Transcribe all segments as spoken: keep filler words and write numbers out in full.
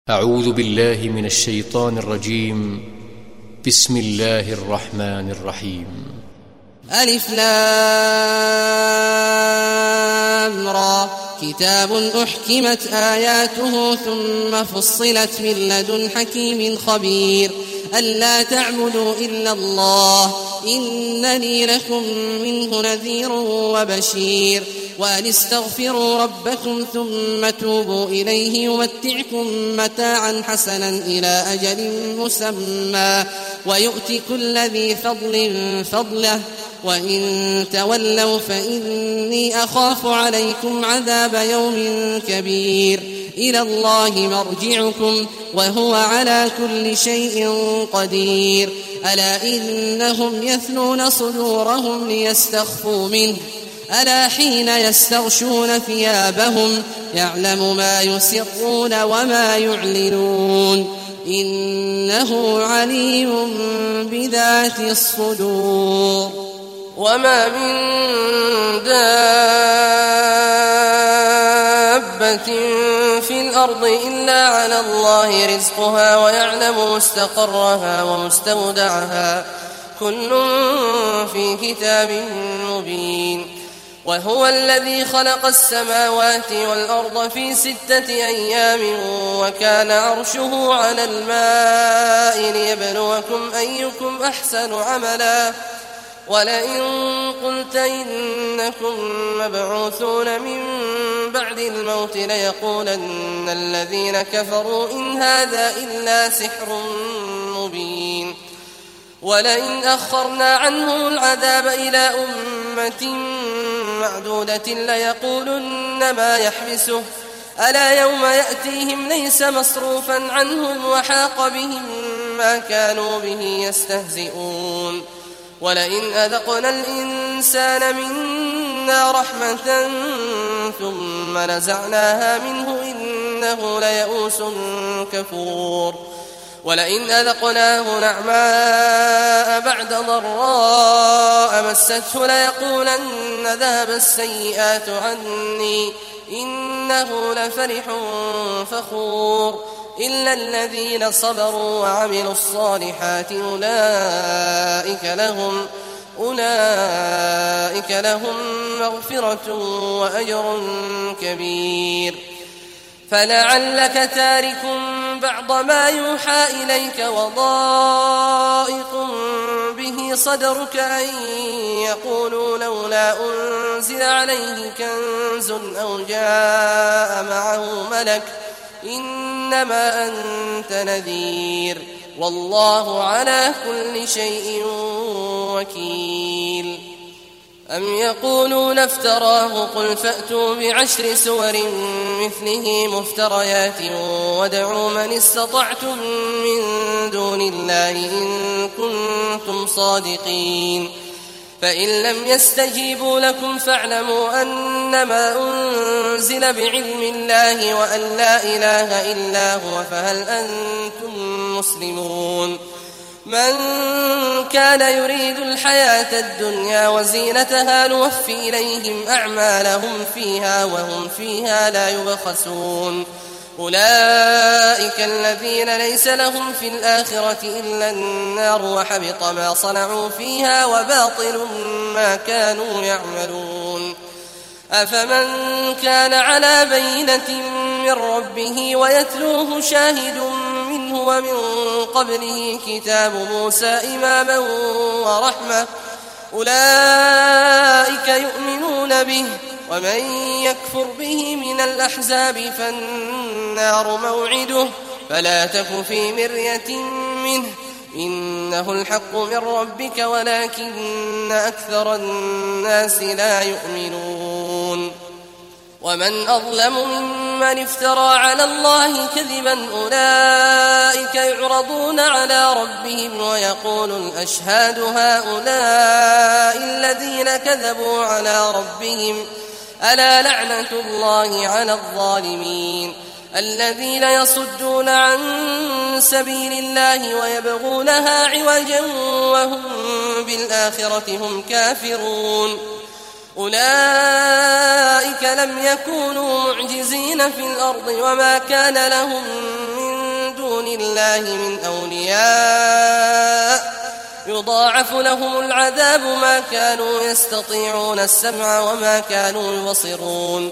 أعوذ بالله من الشيطان الرجيم. بسم الله الرحمن الرحيم. ألف لام را كتاب أحكمت آياته ثم فصلت من لدن حكيم خبير ألا تعبدوا إلا الله إنني لكم منه نذير وبشير وأن استغفروا ربكم ثم توبوا إليه يمتعكم متاعا حسنا إلى أجل مسمى ويؤتي كل ذي فضل فضله وإن تولوا فإني أخاف عليكم عذاب يوم كبير إلى الله مرجعكم وهو على كل شيء قدير ألا إنهم يثنون صدورهم ليستخفوا منه ألا حين يستغشون ثيابهم يعلم ما يسرون وما يعلنون إنه عليم بذات الصدور وما من دابة في الأرض إلا على الله رزقها ويعلم مستقرها ومستودعها كل في كتاب مبين وهو الذي خلق السماوات والأرض في ستة أيام وكان عرشه على الماء ليبلوكم أيكم أحسن عملا ولئن قلت إنكم مبعوثون من بعد الموت ليقولن الذين كفروا إن هذا إلا سحر مبين ولئن أخرنا عنهم العذاب إلى أمة معدودة ليقولن ما يحبسه ألا يوم يأتيهم ليس مصروفا عنهم وحاق بهم ما كانوا به يستهزئون ولئن أذقنا الإنسان منا رحمة ثم نزعناها منه إنه ليئوس كفور ولئن أذقناه نعماء بعد ضراء مسته ليقولن ذهب السيئات عني إنه لفرح فخور إلا الذين صبروا وعملوا الصالحات أولئك لهم أولئك لهم مغفرة وأجر كبير فلعلك تارك بعض ما يوحى إليك وضائق به صدرك أن يقولوا لولا أنزل عليه كنز أو جاء معه ملك إنما أنت نذير والله على كل شيء وكيل أم يقولون افتراه قل فأتوا بعشر سور مثله مفتريات ودعوا من استطعتم من دون الله إن كنتم صادقين فإن لم يستجيبوا لكم فاعلموا أنما أنزل بعلم الله وأن لا إله إلا هو فهل أنتم مسلمون من كان يريد الحياة الدنيا وزينتها نوفي إليهم أعمالهم فيها وهم فيها لا يبخسون أولئك الذين ليس لهم في الآخرة إلا النار وحبط ما صنعوا فيها وباطل ما كانوا يعملون أفمن كان على بينة من ربه ويتلوه شاهد منه ومن قبله كتاب موسى إماما ورحمة أولئك يؤمنون به ومن يكفر به من الأحزاب فالنار موعده فلا تك في مرية منه إنه الحق من ربك ولكن أكثر الناس لا يؤمنون ومن أظلم ممن افترى على الله كذبا أولئك يعرضون على ربهم ويقول الأشهاد هؤلاء الذين كذبوا على ربهم ألا لعنة الله على الظالمين الذين يصدون عن سبيل الله ويبغونها عوجا وهم بالآخرة هم كافرون أولئك لم يكونوا معجزين في الأرض وما كان لهم من دون الله من أولياء يضاعف لهم العذاب ما كانوا يستطيعون السمع وما كانوا يبصرون.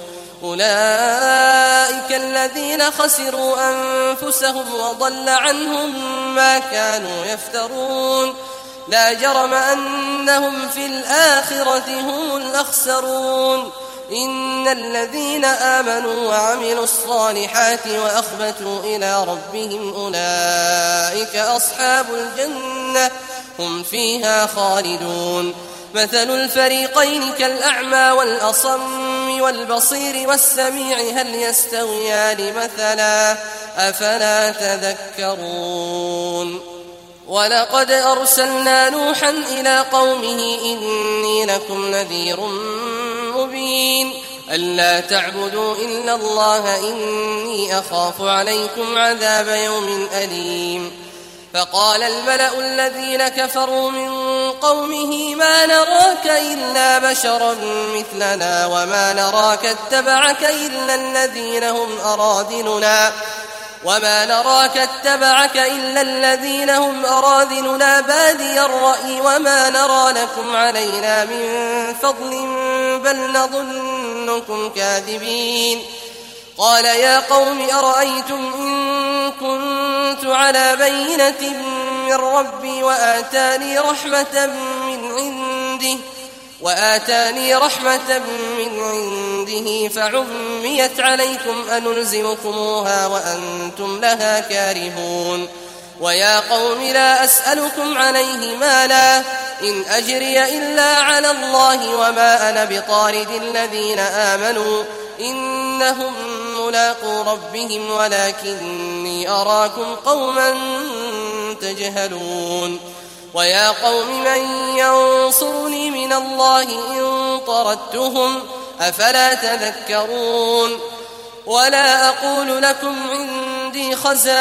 أولئك الذين خسروا أنفسهم وضل عنهم ما كانوا يفترون. لا جرم أنهم في الآخرة هم الأخسرون. إن الذين آمنوا وعملوا الصالحات وأخبتوا إلى ربهم أولئك أصحاب الجنة هم فيها خالدون. مثل الفريقين كالأعمى والأصم والبصير والسميع هل يستويان مثلا أفلا تذكرون. ولقد أرسلنا نوحا إلى قومه إني لكم نذير مبين ألا تعبدوا إلا الله إني أخاف عليكم عذاب يوم أليم. فقال الملأ الذين كفروا من قومه ما نراك إلا بشرا مثلنا وما نراك اتبعك إلا الذين هم أراذلنا وما نراك اتبعك إلا الذين هم أراذلنا بادي الرأي وما نرى لكم علينا من فضل بل نظنكم كاذبين. قال يا قوم أرأيتم إن كنت على بينة من ربي وآتاني رحمة من عنده وآتاني رحمة من عنده فعميت عليكم أنلزمكموها وأنتم لها كارهون. ويا قوم لا أسألكم عليه مالا إن أجري إلا على الله وما أنا بطارد الذين آمنوا إنهم ملاقو ربهم ولكني أراكم قوما تجهلون. ويا قوم من ينصرني من الله إن طردتهم أفلا تذكرون. ولا أقول لكم عندي خزائن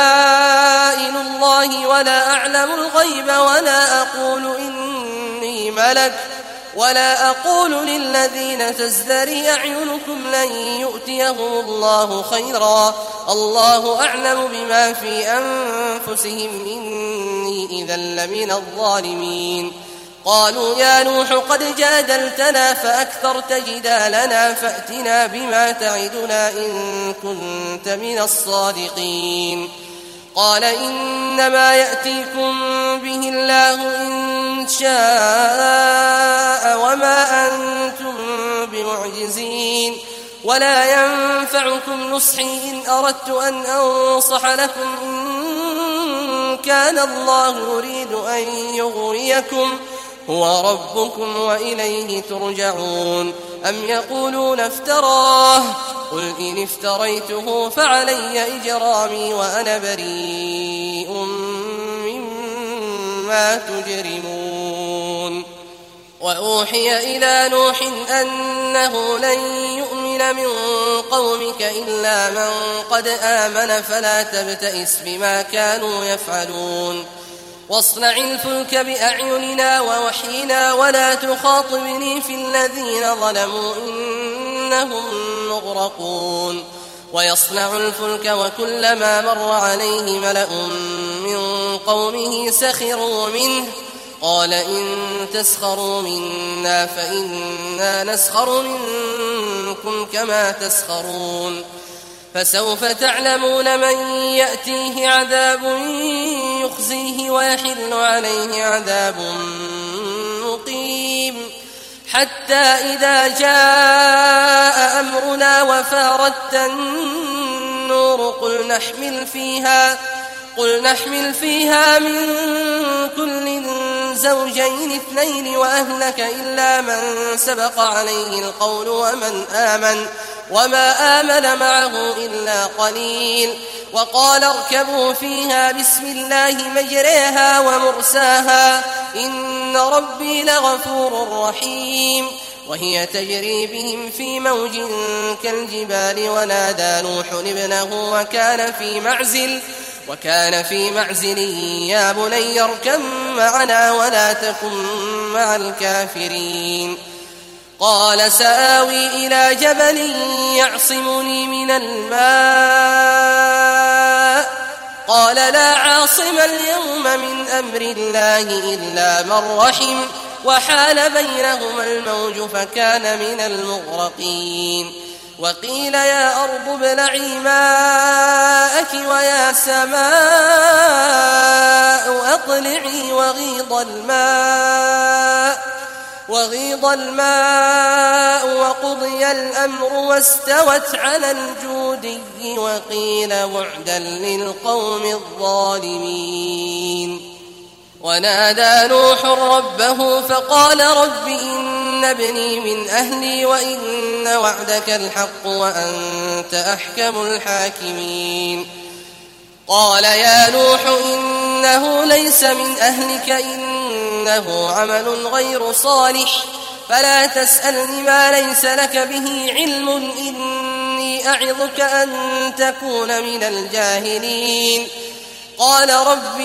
الله ولا أعلم الغيب ولا أقول إني ملك ولا أقول للذين تزدري أعينكم لن يؤتيهم الله خيرا الله أعلم بما في أنفسهم إني إذا لمن الظالمين. قالوا يا نوح قد جادلتنا فأكثرت جدالنا فأتنا بما تعدنا إن كنت من الصادقين. قال إنما يأتيكم به الله إن شاء وما أنتم بمعجزين ولا ينفعكم نصحي إن أردت أن أنصح لكم إن كان الله يريد أن يغويكم هو ربكم وإليه ترجعون. أم يقولون افتراه قل إن افتريته فعلي إجرامي وأنا بريء مما تجرمون. وأوحي إلى نوح أنه لن يؤمن من قومك إلا من قد آمن فلا تبتئس بما كانوا يفعلون. واصنع الفلك بأعيننا ووحينا ولا تخاطبني في الذين ظلموا إنهم مغرقون. ويصنع الفلك وكلما مر عليه ملأ من قومه سخروا منه قال إن تسخروا منا فإنا نسخر منكم كما تسخرون. فسوف تعلمون من يأتيه عذاب يخزيه ويحل عليه عذاب مقيم. حتى إذا جاء أمرنا وفارت النور قل نحمل فيها قل نحمل فيها من كل زوجين اثنين وأهلك إلا من سبق عليه القول ومن آمن وما آمن معه إلا قليل. وقال اركبوا فيها بسم الله مجريها ومرساها إن ربي لغفور رحيم. وهي تجري بهم في موج كالجبال ونادى نوح ابنه وكان في معزل وكان في معزل يا بني اركب معنا ولا تكن مع الكافرين. قال سآوي إلى جبل يعصمني من الماء قال قال لا عاصم اليوم من أمر الله إلا من رحم وحال بينهما الموج فكان من المغرقين وقيل يا أرض ابلعي ماءك ويا سماء أقلعي وغيض الماء وغيض الماء وقضي الأمر واستوت على الجودي وقيل بعدا للقوم الظالمين ونادى نوح ربه فقال رب إن ابني من أهلي وإن وعدك الحق وأنت أحكم الحاكمين قال يا نوح إنه ليس من أهلك إنه عمل غير صالح فلا تسألني ما ليس لك به علم إني أعظك أن تكون من الجاهلين قال رب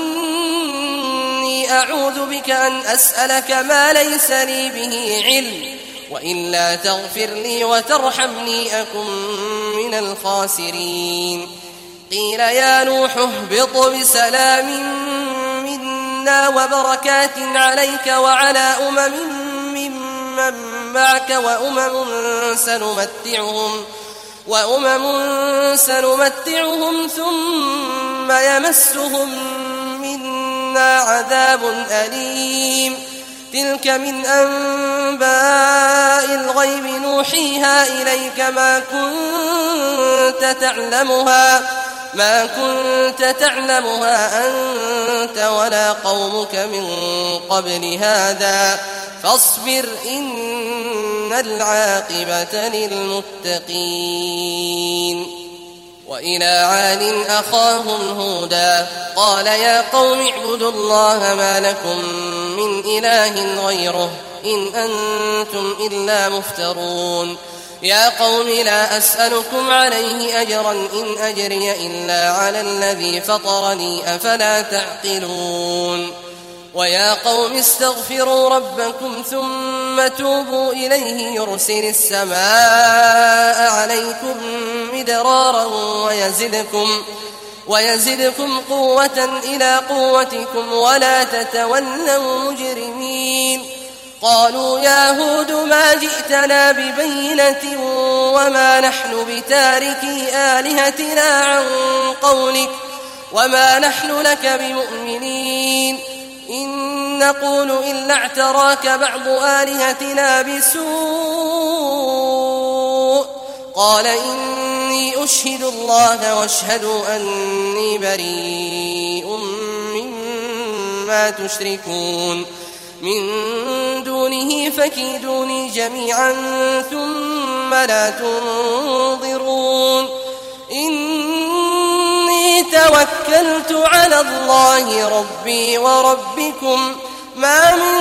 إني أعوذ بك أن أسألك ما ليس لي به علم وإلا تغفر لي وترحمني أكن من الخاسرين قيل يا نوح اهبط بسلام منا وبركات عليك وعلى أمم ممن معك وأمم سنمتعهم وأمم سنمتعهم ثم يمسهم منا عذاب أليم تلك من أنباء الغيب نوحيها إليك ما كنت تعلمها ما كنت تعلمها أنت ولا قومك من قبل هذا فاصبر إن العاقبة للمتقين وإلى عاد أخاهم هودا قال يا قوم اعبدوا الله ما لكم من إله غيره إن أنتم إلا مفترون يا قوم لا أسألكم عليه أجرا إن أجري إلا على الذي فطرني أفلا تعقلون ويا قوم استغفروا ربكم ثم توبوا إليه يرسل السماء عليكم مدرارا ويزدكم ويزدكم قوة إلى قوتكم ولا تتولوا مجرمين قالوا يا هود ما جئتنا ببينة وما نحن بتاركي آلهتنا عن قولك وما نحن لك بمؤمنين إن نقول إلا اعتراك بعض آلهتنا بسوء قال إني أشهد الله واشهدوا أني بريء مما تشركون من دونه فكيدوني جميعا ثم لا تنظرون إني توكلت على الله ربي وربكم ما من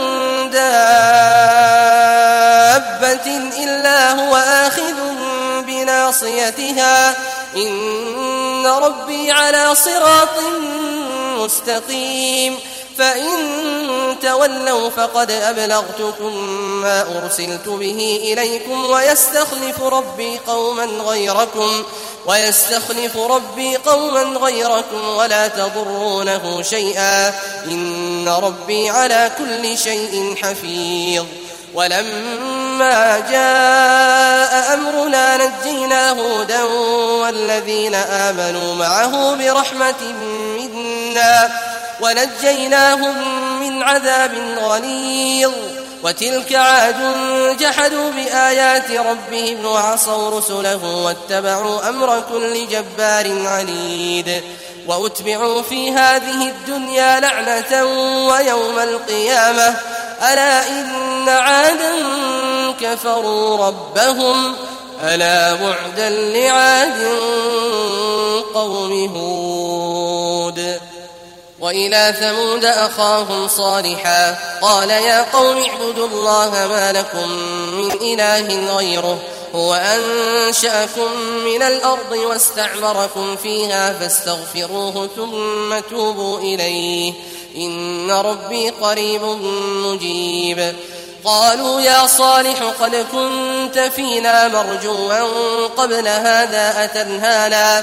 دابة إلا هو آخذ بناصيتها إن ربي على صراط مستقيم فإن تولوا فقد أبلغتكم ما أرسلت به إليكم ويستخلف ربي قوما غيركم ويستخلف ربي قوما غيركم ولا تضرونه شيئا إن ربي على كل شيء حفيظ ولما جاء أمرنا نجينا هودا والذين آمنوا معه برحمة منا ونجيناهم من عذاب غليظ وتلك عاد جحدوا بآيات ربهم وعصوا رسله واتبعوا أمر كل جبار عنيد وأتبعوا في هذه الدنيا لعنة ويوم القيامة ألا إن عادا كفروا ربهم ألا بعدا لعاد قوم هود وإلى ثمود أخاهم صالحا قال يا قوم اعبدوا الله ما لكم من إله غيره هو أنشأكم من الأرض واستعمركم فيها فاستغفروه ثم توبوا إليه إن ربي قريب مجيب قالوا يا صالح قد كنت فينا مرجوا قبل هذا أتنهانا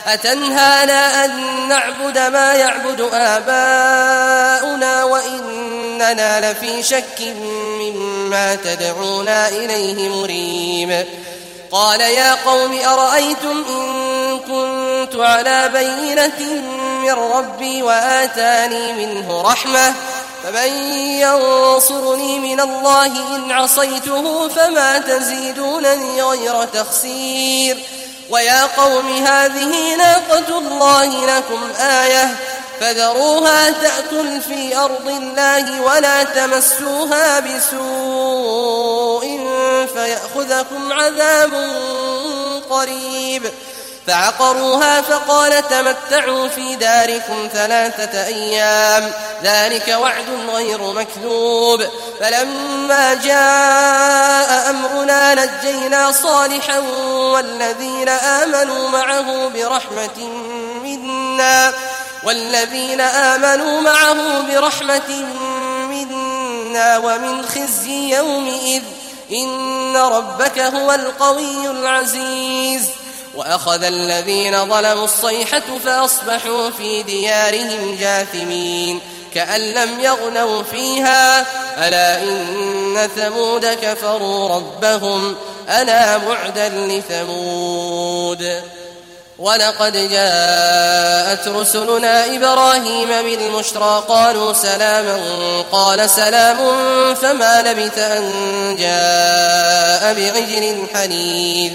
أتنهانا أن نعبد ما يعبد آباؤنا وإننا لفي شك مما تدعونا إليه مريب. قال يا قوم أرأيتم إن كنت على بينة من ربي وآتاني منه رحمة فمن ينصرني من الله إن عصيته فما تزيدونني غير تخسير. ويا قوم هذه ناقة الله لكم آية فذروها تأكل في أرض الله ولا تمسوها بسوء فيأخذكم عذاب قريب. فعقروها فقال تمتعوا في داركم ثلاثة أيام ذلك وعد غير مكذوب. فلما جاء أمرنا نجينا صالحا والذين آمنوا معه برحمة منا والذين آمنوا معه برحمة منا ومن خزي يومئذ إن ربك هو القوي العزيز. وأخذ الذين ظلموا الصيحة فأصبحوا في ديارهم جاثمين كأن لم يغنوا فيها ألا إن ثمود كفروا ربهم ألا بعدا لثمود. ولقد جاءت رسلنا إبراهيم بالبشرى قالوا سلاما قال سلام فما لبث أن جاء بعجل حنيذ.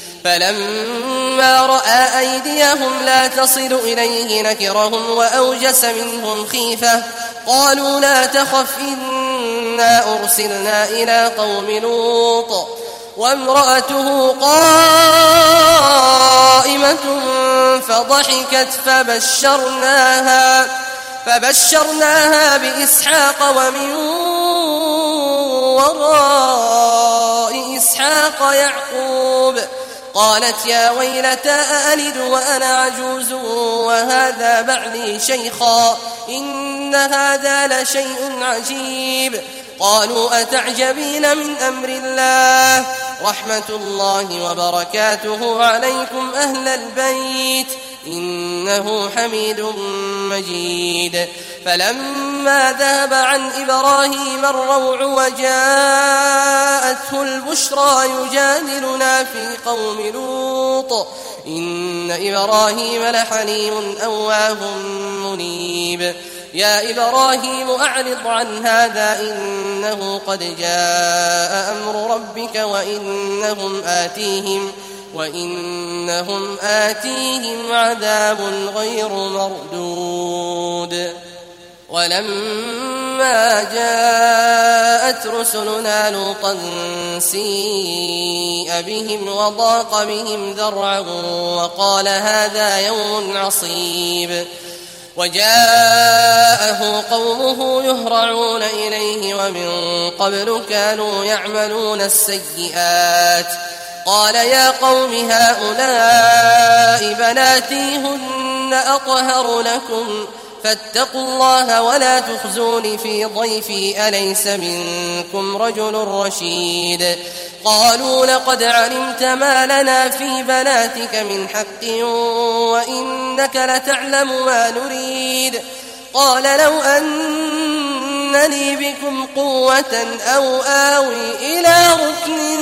فلما رأى أيديهم لا تصل إليه نكرهم وأوجس منهم خيفة قالوا لا تخف إنا أرسلنا إلى قوم لوط وامرأته قائمة فضحكت فبشرناها فبشرناها بإسحاق ومن وراء إسحاق يعقوب. قالت يا ويلتى أألد وأنا عجوز وهذا بعلي شيخا إن هذا لشيء عجيب. قالوا أتعجبين من أمر الله رحمة الله وبركاته عليكم أهل البيت إنه حميد مجيد. فلما ذهب عن إبراهيم الروع وجاءته البشرى يجادلنا في قوم لوط إن إبراهيم لحليم أواه منيب. يا إبراهيم أعرض عن هذا إنه قد جاء أمر ربك وإنهم آتيهم وإنهم آتيهم عذاب غير مردود. ولما جاءت رسلنا لوطا سيء بهم وضاق بهم ذرعا وقال هذا يوم عصيب. وجاءه قومه يهرعون إليه ومن قبل كانوا يعملون السيئات. قال يا قوم هؤلاء بناتي هن أطهر لكم فاتقوا الله ولا تخزوني في ضيفي أليس منكم رجل رشيد. قالوا لقد علمت ما لنا في بناتك من حق وإنك لتعلم ما نريد. قال لو أن لي بكم قوة أو آوي إلى ركن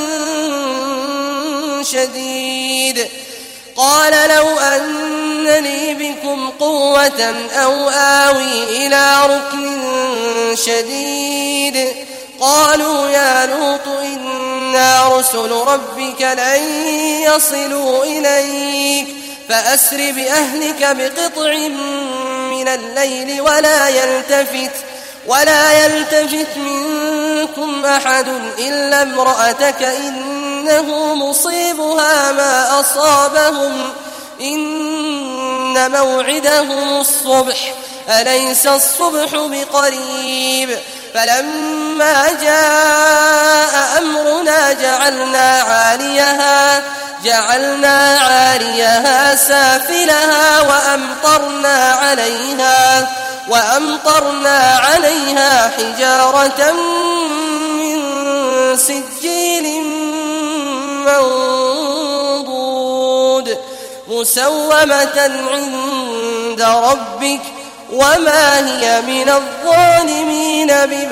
شديد قال لو أن لي بكم قوة أو آوي إلى ركن شديد قالوا يا لوط إنا رسل ربك لن يصلوا إليك فأسر بأهلك بقطع من الليل ولا يلتفت ولا يلتفت منكم أحد إلا امرأتك إنه مصيبها ما أصابهم إن موعدهم الصبح أليس الصبح بقريب. فلما جاء أمرنا جعلنا عاليها جعلنا عاليها سافلها وأمطرنا عليها وأمطرنا عليها حجارة من سجيل منضود مسومة عند ربك وما هي من الظالمين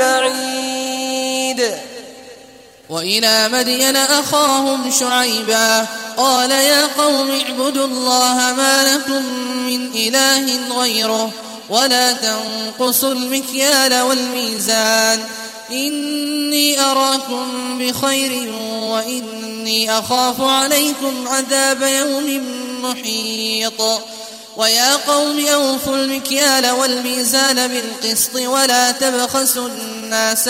ببعيد. وإلى مدين أخاهم شعيبا قال يا قوم اعبدوا الله ما لكم من إله غيره ولا تنقصوا المكيال والميزان إني أراكم بخير وإني أخاف عليكم عذاب يوم محيط. ويا قوم أوفوا المكيال والميزان بالقسط ولا تبخسوا الناس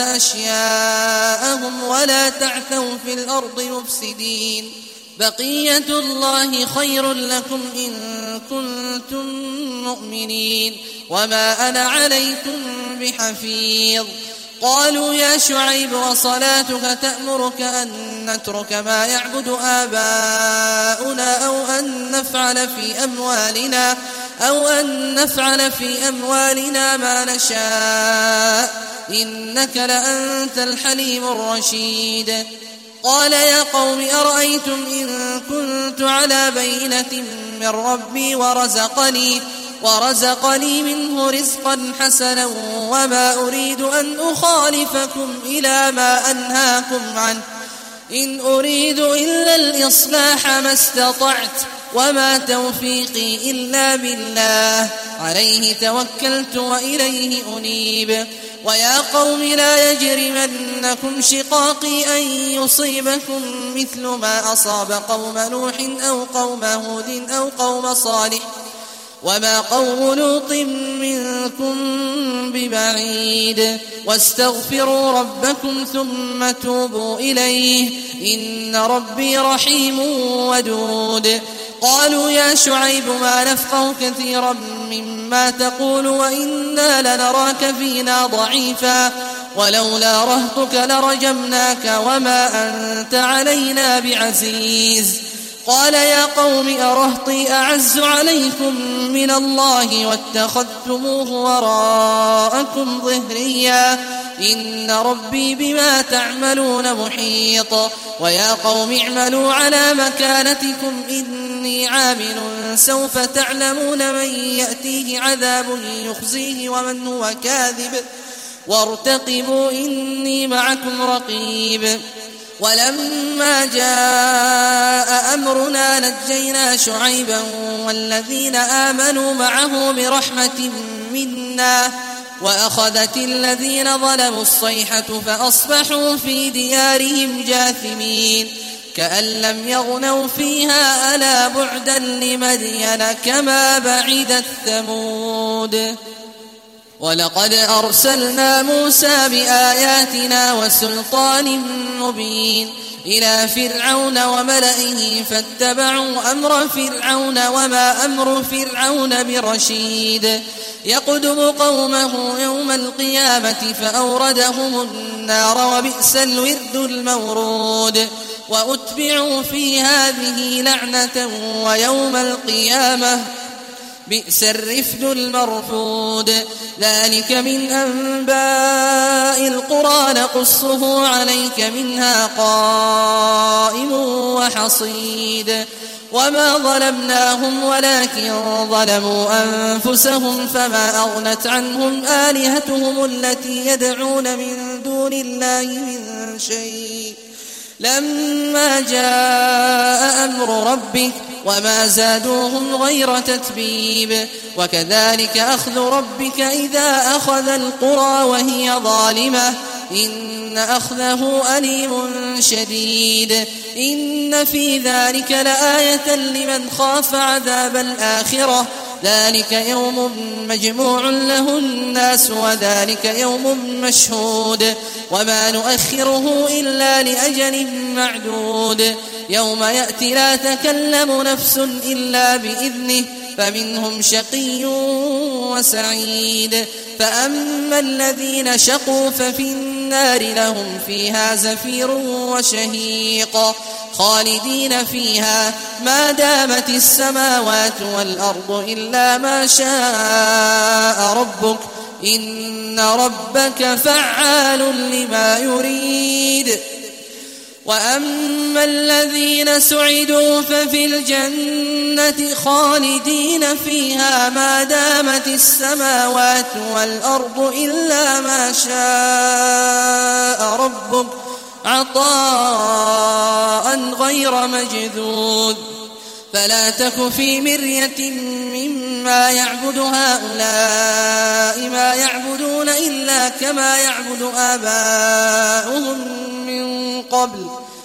أشياءهم ولا تعثوا في الأرض مفسدين بقية الله خير لكم إن كنتم مؤمنين وما أنا عليكم بحفيظ. قالوا يا شعيب وصلاتك تأمرك أن نترك ما يعبد آباؤنا أو أن نفعل في أموالنا أو أن نفعل في أموالنا ما نشاء إنك لأنت الحليم الرشيد. قال يا قوم أرأيتم إن كنت على بينة من ربي ورزقني ورزقني منه رزقا حسنا وما أريد أن أخالفكم إلى ما أنهاكم عنه إن أريد إلا الإصلاح ما استطعت وما توفيقي إلا بالله عليه توكلت وإليه أنيب. ويا قوم لا يجرمنكم شقاقي أن يصيبكم مثل ما أصاب قوم نوح أو قوم هود أو قوم صالح وما قوم لوط منكم ببعيد. واستغفروا ربكم ثم توبوا إليه إن ربي رحيم ودود. قالوا يا شعيب ما نفقه كثيرا مما تقول وإنا لنراك فينا ضعيفا ولولا رهطك لرجمناك وما أنت علينا بعزيز. قال يا قوم أرهطي أعز عليكم من الله واتخذتموه وراءكم ظهريا إن ربي بما تعملون محيط. ويا قوم اعملوا على مكانتكم إني عامل سوف تعلمون من يأتيه عذاب يخزيه ومن هو كاذب وارتقبوا إني معكم رقيب. ولما جاء أمرنا نجينا شعيبا والذين آمنوا معه برحمة منا وأخذت الذين ظلموا الصيحة فأصبحوا في ديارهم جاثمين كأن لم يغنوا فيها ألا بعدا لمدين كما بعدت ثمود. ولقد أرسلنا موسى بآياتنا وسلطان مبين إلى فرعون وملئه فاتبعوا أمر فرعون وما أمر فرعون برشيد يقدم قومه يوم القيامة فأوردهم النار وبئس الورد المورود. وأتبعوا في هذه لعنة ويوم القيامة بئس الرفد المرفود. ذلك من أنباء القرى نقصه عليك منها قائم وحصيد. وما ظلمناهم ولكن ظلموا أنفسهم فما أغنت عنهم آلهتهم التي يدعون من دون الله من شيء لما جاء أمر ربك وما زادوهم غير تتبيب. وكذلك أخذ ربك إذا أخذ القرى وهي ظالمة إن أخذه أليم شديد. إن في ذلك لآية لمن خاف عذاب الآخرة ذلك يوم مجموع له الناس وذلك يوم مشهود وما نؤخره إلا لأجل معدود. يوم يأتي لا تكلم نفس إلا بإذنه فمنهم شقي وسعيد. فأما الذين شقوا ففي النار لهم فيها زفير وشهيق خالدين فيها ما دامت السماوات والأرض إلا ما شاء ربك إن ربك فعال لما يريد. وأما الذين سعدوا ففي الجنة خالدين فيها ما دامت السماوات والأرض إلا ما شاء ربك عطاء غير مجذوذ فلا تك في مرية مما يعبد هؤلاء ما يعبدون إلا كما يعبد آباؤهم من قبل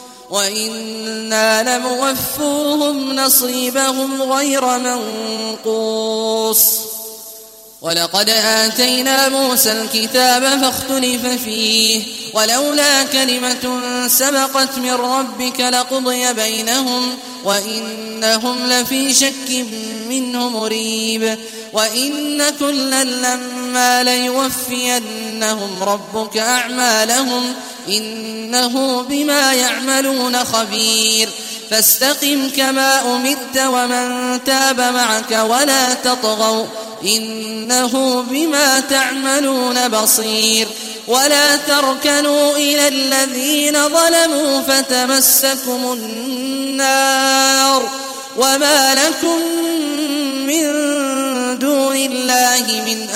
وإنا لموفوهم نصيبهم غير منقوص ولقد آتينا موسى الكتاب فاختلف فيه ولولا كلمة سبقت من ربك لقضي بينهم وإنهم لفي شك منه مريب وإن كلا لما ليوفينهم ربك أعمالهم إنه بما يعملون خبير فاستقم كما أمرت ومن تاب معك ولا تطغوا إنه بما تعملون بصير ولا تركنوا إلى الذين ظلموا فتمسكم النار وما لكم من دون الله من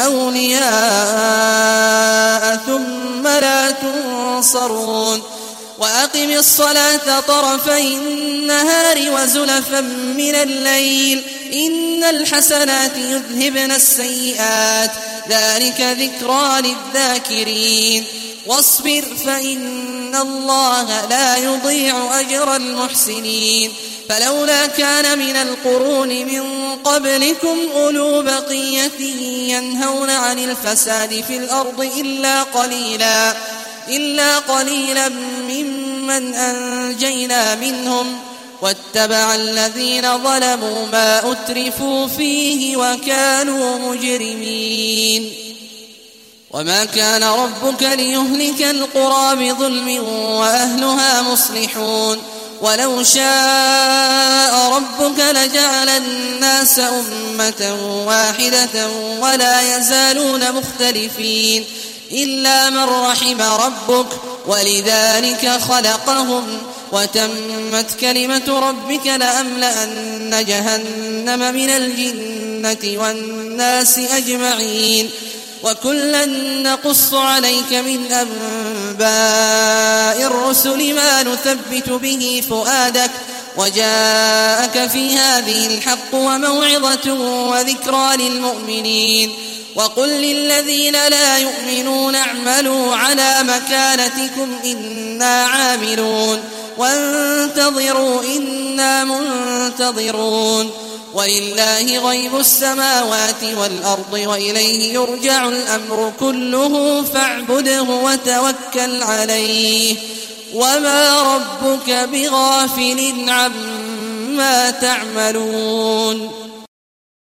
أولياء ثم لا تنصرون وأقم الصلاة طرفي النهار وزلفا من الليل إن الحسنات يذهبن السيئات ذلك ذكرى للذاكرين واصبر فإن الله لا يضيع أجر المحسنين فلولا كان من القرون من قبلكم أولو بقية ينهون عن الفساد في الأرض إلا قليلا إلا قليلا ممن أنجينا منهم واتبع الذين ظلموا ما أترفوا فيه وكانوا مجرمين وما كان ربك ليهلك القرى بظلم وأهلها مصلحون ولو شاء ربك لجعل الناس أمة واحدة ولا يزالون مختلفين إلا من رحم ربك ولذلك خلقهم وتمت كلمة ربك لأملأن جهنم من الجنة والناس أجمعين وكلا نقص عليك من أنباء الرسل ما نثبت به فؤادك وجاءك في هذه الحق وموعظة وذكرى للمؤمنين وقل للذين لا يؤمنون اعملوا على مكانتكم إنا عاملون وانتظروا إنا منتظرون ولله غيب السماوات والأرض وإليه يرجع الأمر كله فاعبده وتوكل عليه وما ربك بغافل عما تعملون